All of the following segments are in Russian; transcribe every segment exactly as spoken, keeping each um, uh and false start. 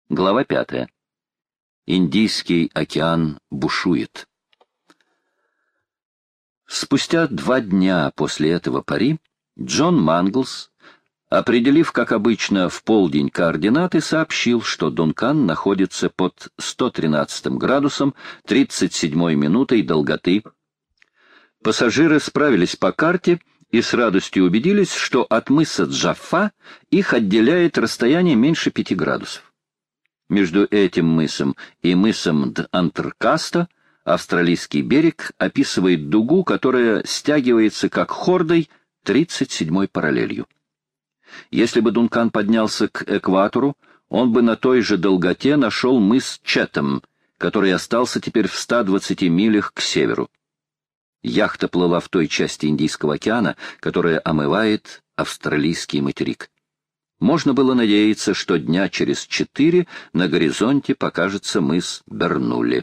Глава пятая. Индийский океан бушует. Спустя два дня после этого пари Джон Манглс, определив, как обычно, в полдень координаты, сообщил, что Дункан находится под сто тринадцатым градусом тридцать седьмой минутой долготы. Пассажиры справились по карте и с радостью убедились, что от мыса Джаффа их отделяет расстояние меньше пяти градусов. Между этим мысом и мысом Д'Антркаста австралийский берег описывает дугу, которая стягивается как хордой тридцать седьмой параллелью. Если бы Дункан поднялся к экватору, он бы на той же долготе нашел мыс Четхэм, который остался теперь в ста двадцати милях к северу. Яхта плыла в той части Индийского океана, которая омывает австралийский материк. Можно было надеяться, что дня через четыре на горизонте покажется мыс Бернулли.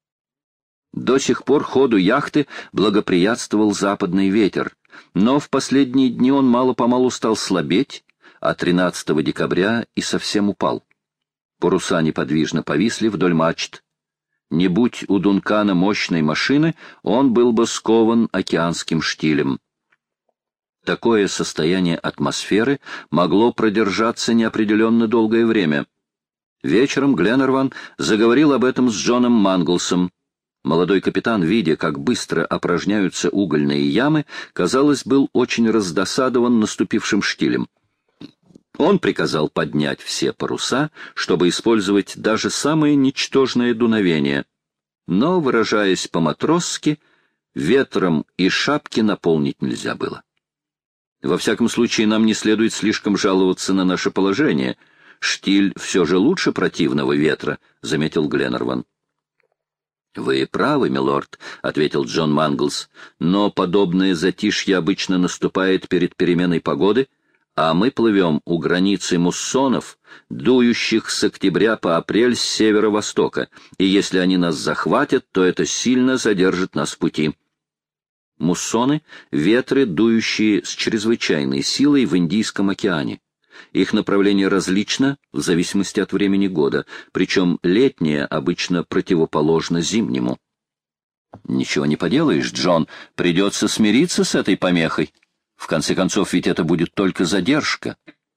До сих пор ходу яхты благоприятствовал западный ветер, но в последние дни он мало-помалу стал слабеть, а тринадцатого декабря и совсем упал. Паруса неподвижно повисли вдоль мачт. Не будь у Дункана мощной машины, он был бы скован океанским штилем. Такое состояние атмосферы могло продержаться неопределенно долгое время. Вечером Гленнерван заговорил об этом с Джоном Манглсом. Молодой капитан, видя, как быстро опорожняются угольные ямы, казалось, был очень раздосадован наступившим штилем. Он приказал поднять все паруса, чтобы использовать даже самое ничтожное дуновение. Но, выражаясь по-матросски, ветром и шапки наполнить нельзя было. Во всяком случае, нам не следует слишком жаловаться на наше положение. Штиль все же лучше противного ветра, — заметил Гленнерван. — Вы правы, милорд, — ответил Джон Манглс, — но подобное затишье обычно наступает перед переменой погоды, а мы плывем у границы муссонов, дующих с октября по апрель с северо-востока, и если они нас захватят, то это сильно задержит нас в пути. Муссоны — ветры, дующие с чрезвычайной силой в Индийском океане. Их направление различно в зависимости от времени года, причем летнее обычно противоположно зимнему. Ничего не поделаешь, Джон, придется смириться с этой помехой. В конце концов, ведь это будет только задержка.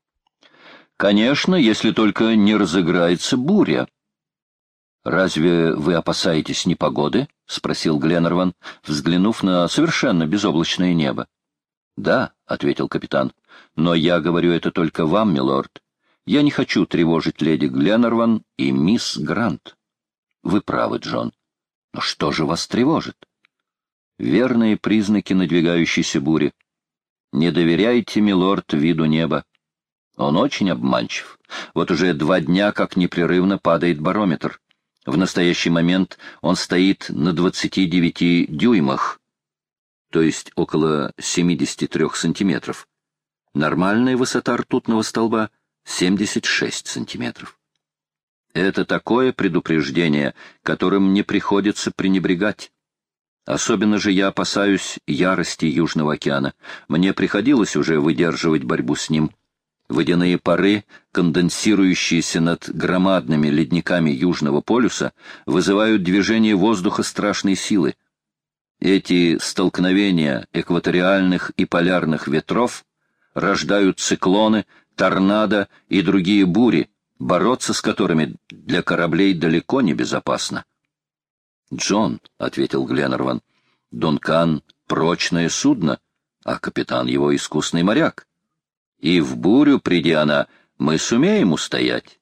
Конечно, если только не разыграется буря. «Разве вы опасаетесь непогоды?» — спросил Гленнерван, взглянув на совершенно безоблачное небо. «Да», — ответил капитан, — «но я говорю это только вам, милорд. Я не хочу тревожить леди Гленнерван и мисс Грант». «Вы правы, Джон. Но что же вас тревожит?» «Верные признаки надвигающейся бури. Не доверяйте, милорд, виду неба. Он очень обманчив. Вот уже два дня как непрерывно падает барометр. В настоящий момент он стоит на двадцати девяти дюймах, то есть около семидесяти трёх сантиметров. Нормальная высота ртутного столба — семьдесят шесть сантиметров. Это такое предупреждение, которым не приходится пренебрегать. Особенно же я опасаюсь ярости Южного океана. Мне приходилось уже выдерживать борьбу с ним. Водяные пары, конденсирующиеся над громадными ледниками Южного полюса, вызывают движение воздуха страшной силы. Эти столкновения экваториальных и полярных ветров рождают циклоны, торнадо и другие бури, бороться с которыми для кораблей далеко не безопасно. «Джон», — ответил Гленнерван, — «Дункан — прочное судно, а капитан его искусный моряк. И в бурю, приди она, мы сумеем устоять».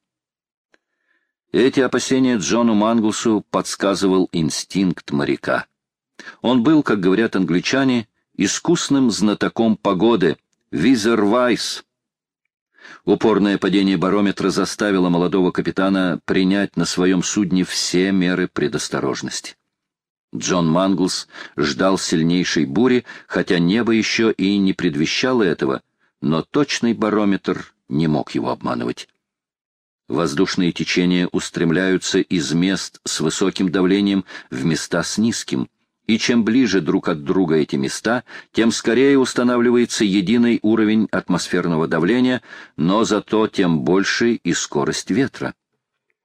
Эти опасения Джону Манглсу подсказывал инстинкт моряка. Он был, как говорят англичане, искусным знатоком погоды, визервайс. Упорное падение барометра заставило молодого капитана принять на своем судне все меры предосторожности. Джон Манглс ждал сильнейшей бури, хотя небо еще и не предвещало этого, но точный барометр не мог его обманывать. Воздушные течения устремляются из мест с высоким давлением в места с низким, и чем ближе друг от друга эти места, тем скорее устанавливается единый уровень атмосферного давления, но зато тем больше и скорость ветра.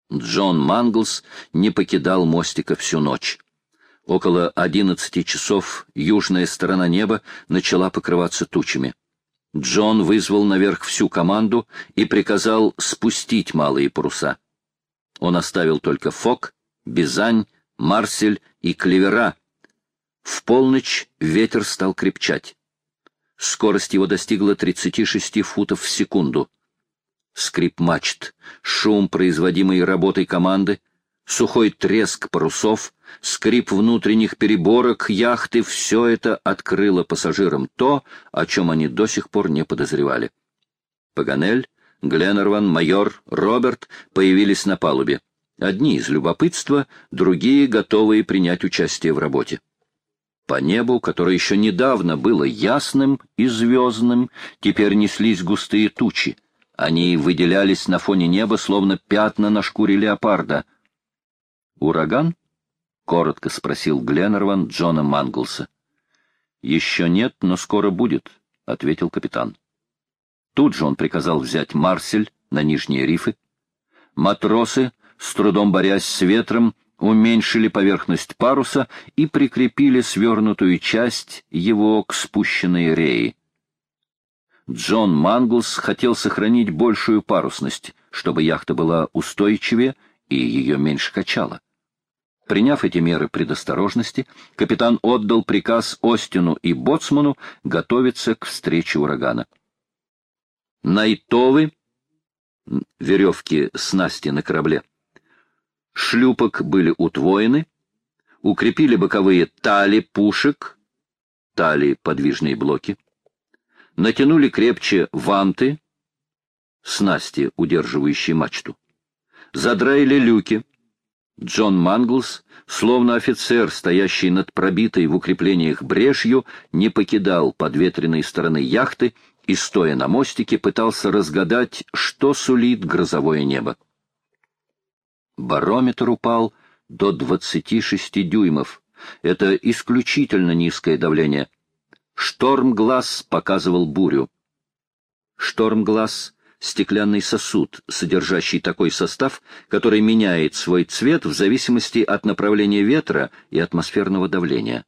Джон Манглс не покидал мостика всю ночь. Около одиннадцати часов южная сторона неба начала покрываться тучами. Джон вызвал наверх всю команду и приказал спустить малые паруса. Он оставил только Фок, Бизань, Марсель и Клевера. В полночь ветер стал крепчать. Скорость его достигла тридцати шести футов в секунду. Скрип мачт, шум, производимый работой команды, сухой треск парусов, скрип внутренних переборок яхты — все это открыло пассажирам то, о чем они до сих пор не подозревали. Паганель, Гленнерван, майор, Роберт появились на палубе. Одни из любопытства, другие готовые принять участие в работе. По небу, которое еще недавно было ясным и звездным, теперь неслись густые тучи. Они выделялись на фоне неба, словно пятна на шкуре леопарда. «Ураган?» — коротко спросил Гленнерван Джона Манглса. «Еще нет, но скоро будет», — ответил капитан. Тут же он приказал взять Марсель на нижние рифы. Матросы, с трудом борясь с ветром, уменьшили поверхность паруса и прикрепили свернутую часть его к спущенной реи. Джон Манглс хотел сохранить большую парусность, чтобы яхта была устойчивее и ее меньше качало. Приняв эти меры предосторожности, капитан отдал приказ Остину и боцману готовиться к встрече урагана. Найтовы, веревки снасти на корабле, шлюпок были утвоены, укрепили боковые тали пушек, тали — подвижные блоки, натянули крепче ванты, снасти, удерживающие мачту, задраили люки. Джон Манглс, словно офицер, стоящий над пробитой в укреплениях брешью, не покидал подветренной стороны яхты и, стоя на мостике, пытался разгадать, что сулит грозовое небо. Барометр упал до двадцати шести дюймов. Это исключительно низкое давление. Штормглаз показывал бурю. Штормглаз — стеклянный сосуд, содержащий такой состав, который меняет свой цвет в зависимости от направления ветра и атмосферного давления.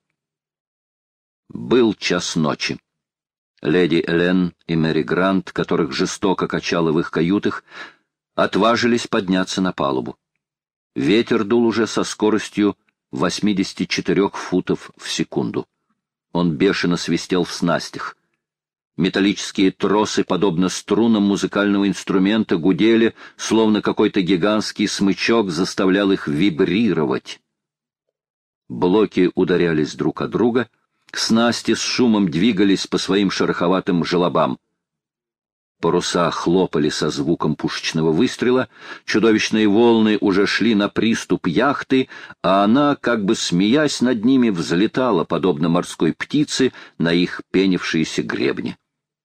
Был час ночи. Леди Элен и Мэри Грант, которых жестоко качало в их каютах, отважились подняться на палубу. Ветер дул уже со скоростью восьмидесяти четырёх футов в секунду. Он бешено свистел в снастях. Металлические тросы, подобно струнам музыкального инструмента, гудели, словно какой-то гигантский смычок заставлял их вибрировать. Блоки ударялись друг о друга, снасти с шумом двигались по своим шероховатым желобам. Паруса хлопали со звуком пушечного выстрела, чудовищные волны уже шли на приступ яхты, а она, как бы смеясь над ними, взлетала, подобно морской птице, на их пенившиеся гребни.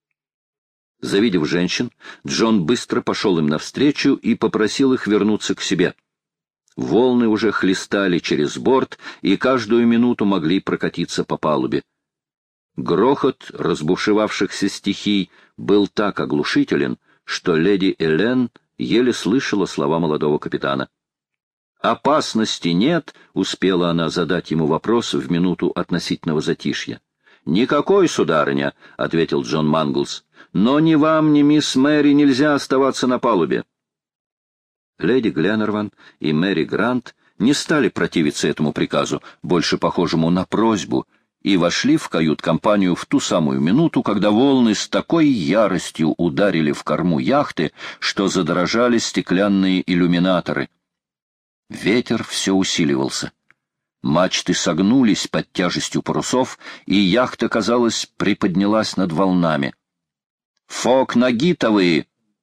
Завидев женщин, Джон быстро пошел им навстречу и попросил их вернуться к себе. Волны уже хлестали через борт и каждую минуту могли прокатиться по палубе. Грохот разбушевавшихся стихий был так оглушителен, что леди Элен еле слышала слова молодого капитана. «Опасности нет», — успела она задать ему вопрос в минуту относительного затишья. «Никакой, сударыня», — ответил Джон Манглс, — «но ни вам, ни мисс Мэри нельзя оставаться на палубе». Леди Гленнерван и Мэри Грант не стали противиться этому приказу, больше похожему на просьбу, и вошли в кают-компанию в ту самую минуту, когда волны с такой яростью ударили в корму яхты, что задрожали стеклянные иллюминаторы. Ветер все усиливался. Мачты согнулись под тяжестью парусов, и яхта, казалось, приподнялась над волнами. «Фок на гитовые!»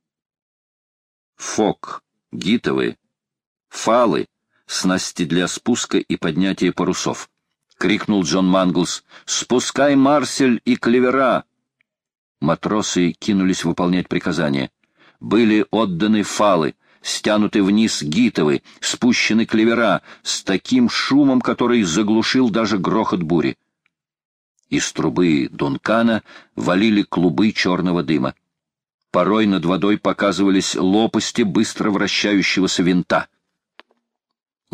Фок, гитовые, фалы, снасти для спуска и поднятия парусов. — крикнул Джон Манглс. «Спускай Марсель и Клевера!» Матросы кинулись выполнять приказания. Были отданы фалы, стянуты вниз гитовы, спущены Клевера с таким шумом, который заглушил даже грохот бури. Из трубы Дункана валили клубы черного дыма. Порой над водой показывались лопасти быстро вращающегося винта.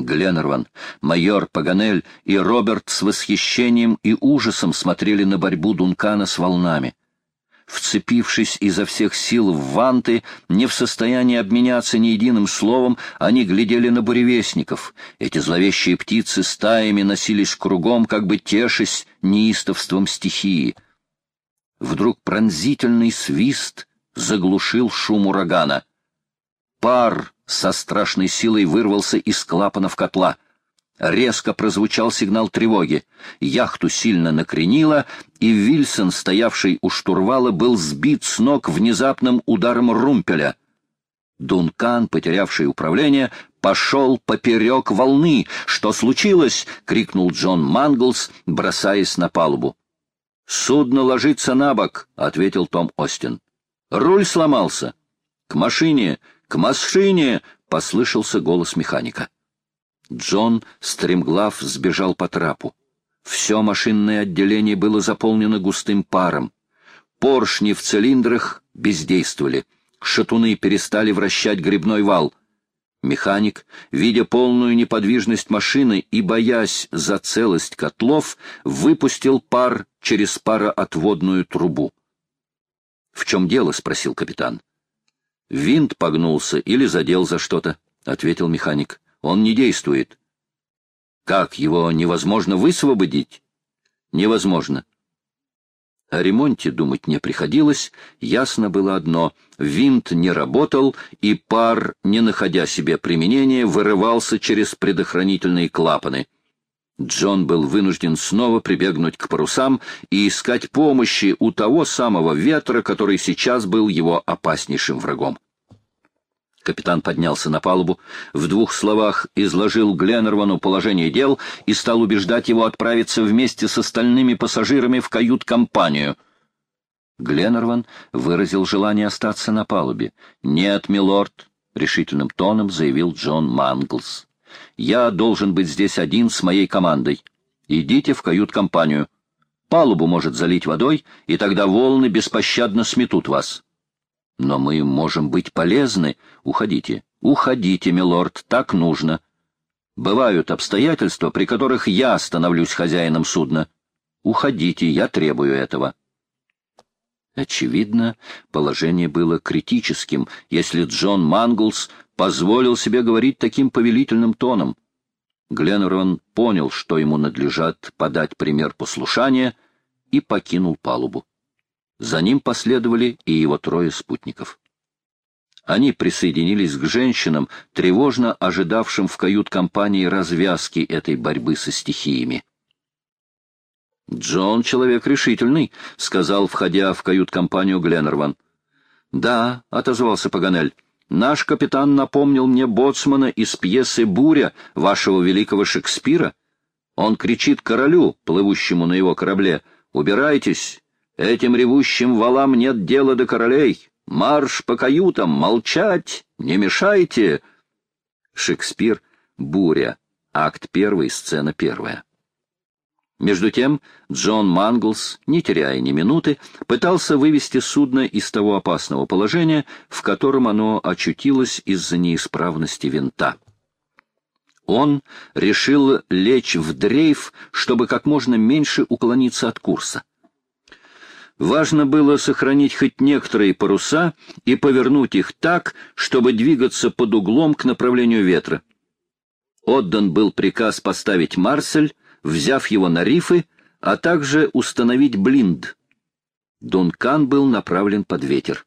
Гленнерван, майор Паганель и Роберт с восхищением и ужасом смотрели на борьбу Дункана с волнами. Вцепившись изо всех сил в ванты, не в состоянии обменяться ни единым словом, они глядели на буревестников. Эти зловещие птицы стаями носились кругом, как бы тешась неистовством стихии. Вдруг пронзительный свист заглушил шум урагана. Пар со страшной силой вырвался из клапанов котла. Резко прозвучал сигнал тревоги. Яхту сильно накренило, и Вильсон, стоявший у штурвала, был сбит с ног внезапным ударом румпеля. Дункан, потерявший управление, пошел поперек волны. «Что случилось?» — крикнул Джон Манглс, бросаясь на палубу. «Судно ложится на бок», — ответил Том Остин. «Руль сломался». «К машине! К машине!» — послышался голос механика. Джон, стремглав, сбежал по трапу. Все машинное отделение было заполнено густым паром. Поршни в цилиндрах бездействовали. Шатуны перестали вращать гребной вал. Механик, видя полную неподвижность машины и боясь за целость котлов, выпустил пар через пароотводную трубу. — В чем дело? — спросил капитан. — Винт погнулся или задел за что-то, — ответил механик. — Он не действует. — Как, его невозможно высвободить? — Невозможно. О ремонте думать не приходилось, ясно было одно — винт не работал, и пар, не находя себе применения, вырывался через предохранительные клапаны. Джон был вынужден снова прибегнуть к парусам и искать помощи у того самого ветра, который сейчас был его опаснейшим врагом. Капитан поднялся на палубу, в двух словах изложил Гленнервану положение дел и стал убеждать его отправиться вместе с остальными пассажирами в кают-компанию. Гленнерван выразил желание остаться на палубе. «Нет, милорд», — решительным тоном заявил Джон Манглс. «Я должен быть здесь один с моей командой. Идите в кают-компанию. Палубу может залить водой, и тогда волны беспощадно сметут вас». «Но мы можем быть полезны. Уходите, уходите, милорд, так нужно. Бывают обстоятельства, при которых я становлюсь хозяином судна. Уходите, я требую этого». Очевидно, положение было критическим, если Джон Манглс позволил себе говорить таким повелительным тоном. Гленнерван понял, что ему надлежат подать пример послушания, и покинул палубу. За ним последовали и его трое спутников. Они присоединились к женщинам, тревожно ожидавшим в кают-компании развязки этой борьбы со стихиями. «Джон — человек решительный», — сказал, входя в кают-компанию Гленнерван. «Да», — отозвался Паганель, — «наш капитан напомнил мне боцмана из пьесы «Буря» вашего великого Шекспира. Он кричит королю, плывущему на его корабле: «Убирайтесь! Этим ревущим валам нет дела до королей! Марш по каютам! Молчать! Не мешайте!» Шекспир, «Буря», акт первый, сцена первая. Между тем Джон Манглс, не теряя ни минуты, пытался вывести судно из того опасного положения, в котором оно очутилось из-за неисправности винта. Он решил лечь в дрейф, чтобы как можно меньше уклониться от курса. Важно было сохранить хоть некоторые паруса и повернуть их так, чтобы двигаться под углом к направлению ветра. Отдан был приказ поставить марсель, взяв его на рифы, а также установить блинд. Дункан был направлен под ветер.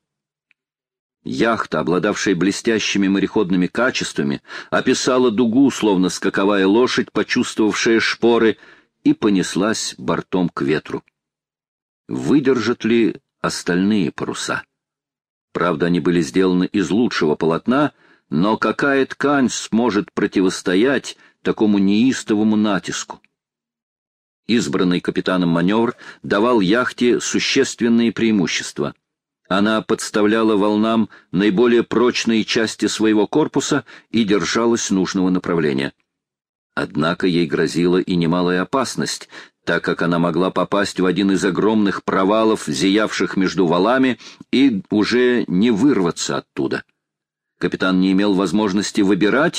Яхта, обладавшая блестящими мореходными качествами, описала дугу, словно скаковая лошадь, почувствовавшая шпоры, и понеслась бортом к ветру. Выдержат ли остальные паруса? Правда, они были сделаны из лучшего полотна, но какая ткань сможет противостоять такому неистовому натиску? Избранный капитаном маневр давал яхте существенные преимущества. Она подставляла волнам наиболее прочные части своего корпуса и держалась нужного направления. Однако ей грозила и немалая опасность, так как она могла попасть в один из огромных провалов, зиявших между валами, и уже не вырваться оттуда. Капитан не имел возможности выбирать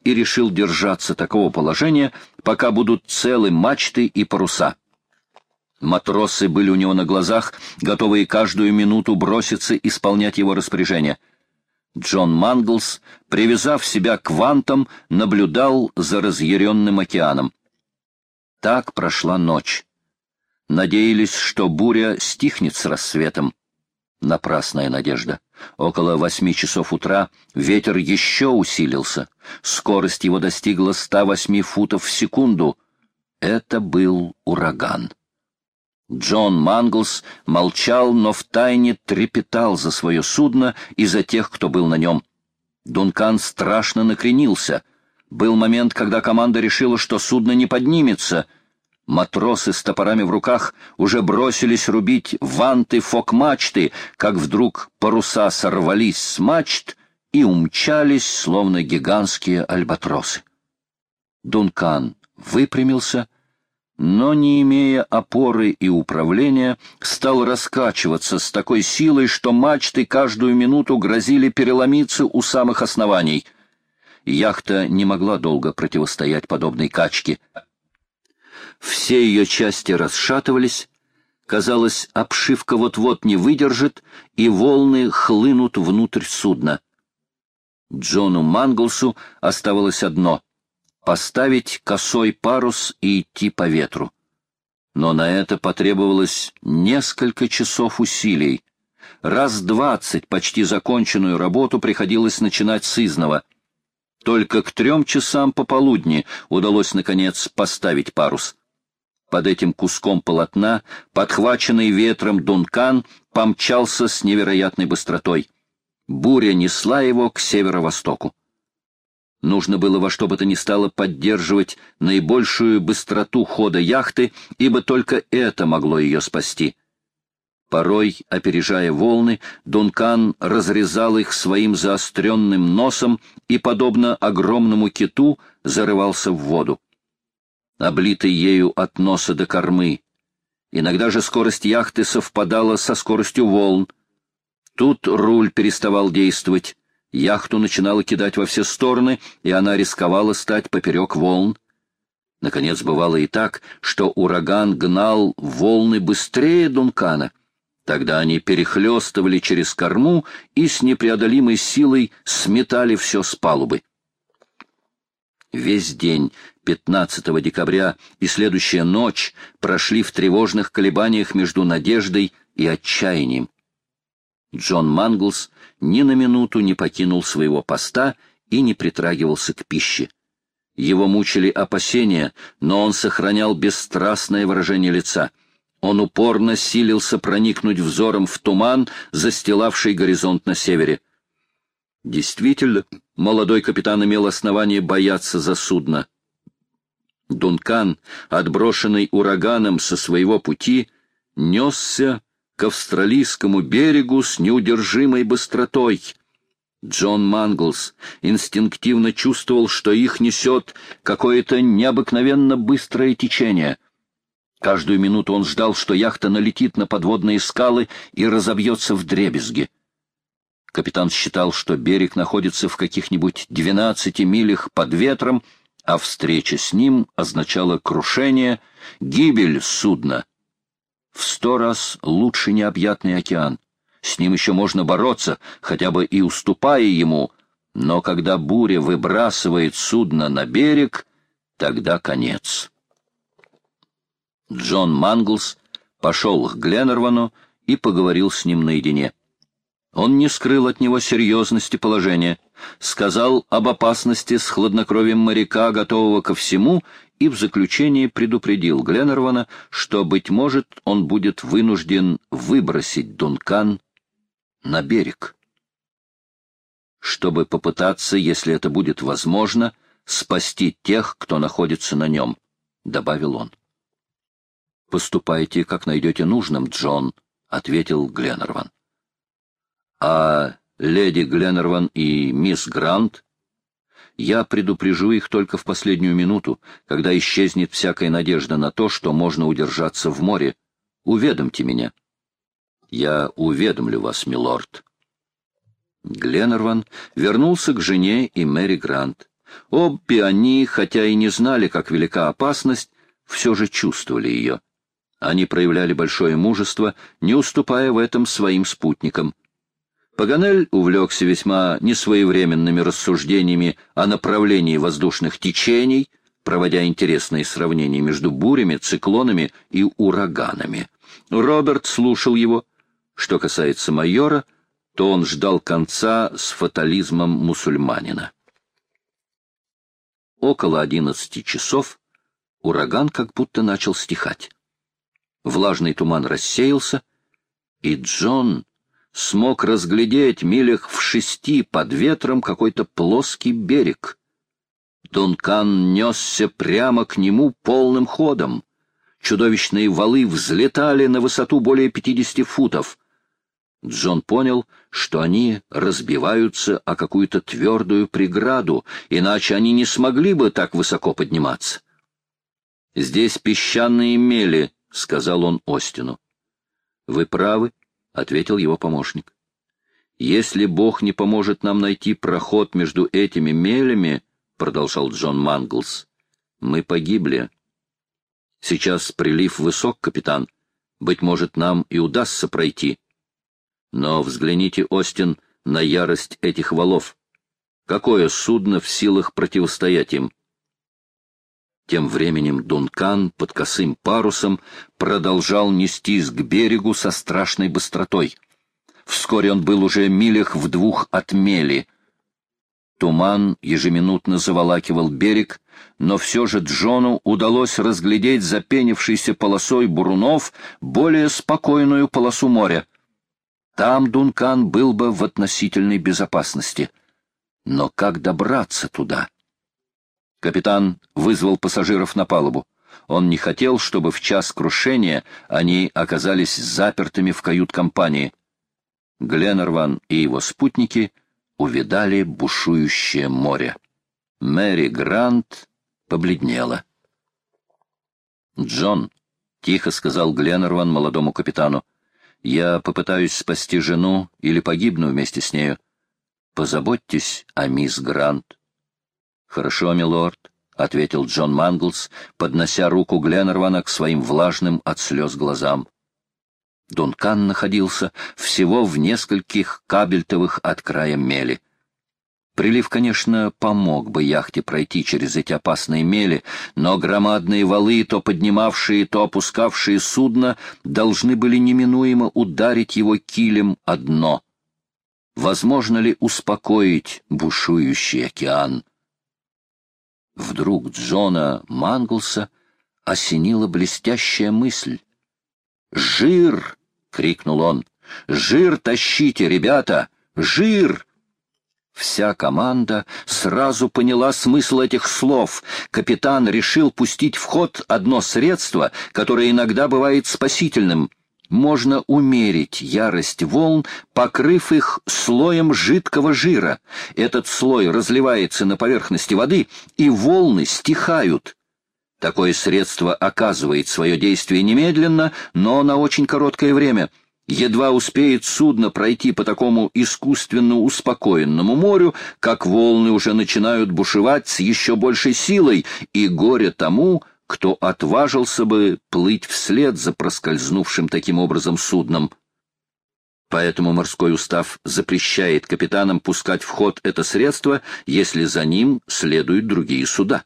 и решил держаться такого положения, пока будут целы мачты и паруса. Матросы были у него на глазах, готовые каждую минуту броситься исполнять его распоряжения. Джон Манглс, привязав себя к вантам, наблюдал за разъяренным океаном. Так прошла ночь. Надеялись, что буря стихнет с рассветом. Напрасная надежда. Около восьми часов утра ветер еще усилился. Скорость его достигла ста восьми футов в секунду. Это был ураган. Джон Манглс молчал, но втайне трепетал за свое судно и за тех, кто был на нем. Дункан страшно накренился. Был момент, когда команда решила, что судно не поднимется. Матросы с топорами в руках уже бросились рубить ванты фок-мачты, как вдруг паруса сорвались с мачт и умчались, словно гигантские альбатросы. Дункан выпрямился, но, не имея опоры и управления, стал раскачиваться с такой силой, что мачты каждую минуту грозили переломиться у самых оснований. Яхта не могла долго противостоять подобной качке. Все ее части расшатывались, казалось, обшивка вот-вот не выдержит, и волны хлынут внутрь судна. Джону Манглсу оставалось одно — поставить косой парус и идти по ветру. Но на это потребовалось несколько часов усилий. Раз двадцать почти законченную работу приходилось начинать сызнова. Только к трем часам пополудни удалось, наконец, поставить парус. Под этим куском полотна, подхваченный ветром Дункан, помчался с невероятной быстротой. Буря несла его к северо-востоку. Нужно было во что бы то ни стало поддерживать наибольшую быстроту хода яхты, ибо только это могло ее спасти. Порой, опережая волны, Дункан разрезал их своим заостренным носом и, подобно огромному киту, зарывался в воду. Облитый ею от носа до кормы. Иногда же скорость яхты совпадала со скоростью волн. Тут руль переставал действовать, яхту начинало кидать во все стороны, и она рисковала стать поперек волн. Наконец, бывало и так, что ураган гнал волны быстрее Дункана. Тогда они перехлестывали через корму и с непреодолимой силой сметали все с палубы. Весь день пятнадцатого декабря и следующая ночь прошли в тревожных колебаниях между надеждой и отчаянием. Джон Манглс ни на минуту не покинул своего поста и не притрагивался к пище. Его мучили опасения, но он сохранял бесстрастное выражение лица. Он упорно силился проникнуть взором в туман, застилавший горизонт на севере. Действительно, молодой капитан имел основание бояться за судно. Дункан, отброшенный ураганом со своего пути, несся к австралийскому берегу с неудержимой быстротой. Джон Манглс инстинктивно чувствовал, что их несет какое-то необыкновенно быстрое течение. Каждую минуту он ждал, что яхта налетит на подводные скалы и разобьется вдребезги. Капитан считал, что берег находится в каких-нибудь двенадцати милях под ветром, а встреча с ним означала крушение, гибель судна. В сто раз лучше необъятный океан. С ним еще можно бороться, хотя бы и уступая ему, но когда буря выбрасывает судно на берег, тогда конец. Джон Манглс пошел к Гленнервану и поговорил с ним наедине. Он не скрыл от него серьезности положения, сказал об опасности с хладнокровием моряка, готового ко всему, и в заключении предупредил Гленнервана, что, быть может, он будет вынужден выбросить Дункан на берег, чтобы попытаться, если это будет возможно, спасти тех, кто находится на нем, — добавил он. — Поступайте, как найдете нужным, Джон, — ответил Гленнерван. — А леди Гленнерван и мисс Грант? Я предупрежу их только в последнюю минуту, когда исчезнет всякая надежда на то, что можно удержаться в море. Уведомьте меня. — Я уведомлю вас, милорд. Гленнерван вернулся к жене и Мэри Грант. Обе они, хотя и не знали, как велика опасность, все же чувствовали ее. Они проявляли большое мужество, не уступая в этом своим спутникам. Паганель увлекся весьма несвоевременными рассуждениями о направлении воздушных течений, проводя интересные сравнения между бурями, циклонами и ураганами. Роберт слушал его. Что касается майора, то он ждал конца с фатализмом мусульманина. Около одиннадцати часов ураган как будто начал стихать. Влажный туман рассеялся, и Джон смог разглядеть милях в шести под ветром какой-то плоский берег. Дункан несся прямо к нему полным ходом. Чудовищные валы взлетали на высоту более пятидесяти футов. Джон понял, что они разбиваются о какую-то твердую преграду, иначе они не смогли бы так высоко подниматься. «Здесь песчаные мели», — сказал он Остину. «Вы правы», — ответил его помощник. «Если Бог не поможет нам найти проход между этими мелями, — продолжал Джон Манглс, — мы погибли. Сейчас прилив высок, капитан. Быть может, нам и удастся пройти. Но взгляните, Остин, на ярость этих валов. Какое судно в силах противостоять им?» Тем временем Дункан под косым парусом продолжал нестись к берегу со страшной быстротой. Вскоре он был уже милях в двух от мели. Туман ежеминутно заволакивал берег, но все же Джону удалось разглядеть за пенившейся полосой бурунов более спокойную полосу моря. Там Дункан был бы в относительной безопасности. Но как добраться туда? Капитан вызвал пассажиров на палубу. Он не хотел, чтобы в час крушения они оказались запертыми в кают-компании. Гленнерван и его спутники увидали бушующее море. Мэри Грант побледнела. «Джон», — тихо сказал Гленнерван молодому капитану, — «я попытаюсь спасти жену или погибну вместе с нею. Позаботьтесь о мисс Грант». «Хорошо, милорд», — ответил Джон Манглс, поднося руку Гленнервана к своим влажным от слез глазам. Дункан находился всего в нескольких кабельтовых от края мели. Прилив, конечно, помог бы яхте пройти через эти опасные мели, но громадные валы, то поднимавшие, то опускавшие судно, должны были неминуемо ударить его килем о дно. Возможно ли успокоить бушующий океан? Вдруг Джона Манглса осенила блестящая мысль. «Жир!» — крикнул он. «Жир тащите, ребята! Жир!» Вся команда сразу поняла смысл этих слов. Капитан решил пустить в ход одно средство, которое иногда бывает спасительным. Можно умерить ярость волн, покрыв их слоем жидкого жира. Этот слой разливается на поверхности воды, и волны стихают. Такое средство оказывает свое действие немедленно, но на очень короткое время. Едва успеет судно пройти по такому искусственно успокоенному морю, как волны уже начинают бушевать с еще большей силой, и горе тому, кто отважился бы плыть вслед за проскользнувшим таким образом судном. Поэтому морской устав запрещает капитанам пускать в ход это средство, если за ним следуют другие суда.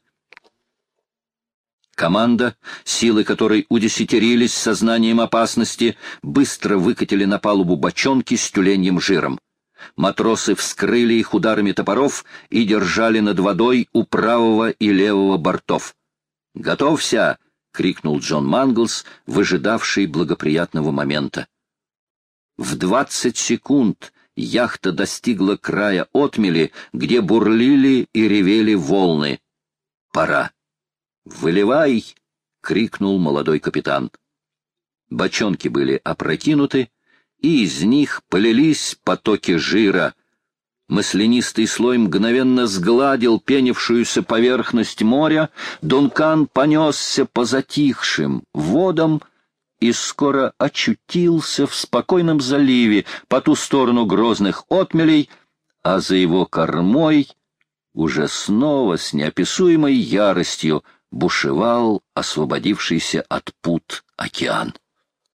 Команда, силы которой удесятерились сознанием опасности, быстро выкатили на палубу бочонки с тюленьим жиром. Матросы вскрыли их ударами топоров и держали над водой у правого и левого бортов. «Готовься!» — крикнул Джон Манглс, выжидавший благоприятного момента. В двадцать секунд яхта достигла края отмели, где бурлили и ревели волны. «Пора!» «Выливай!» — крикнул молодой капитан. Бочонки были опрокинуты, и из них полились потоки жира. Маслянистый слой мгновенно сгладил пенившуюся поверхность моря, Дункан понесся по затихшим водам и скоро очутился в спокойном заливе по ту сторону грозных отмелей, а за его кормой уже снова с неописуемой яростью бушевал освободившийся от пут океан.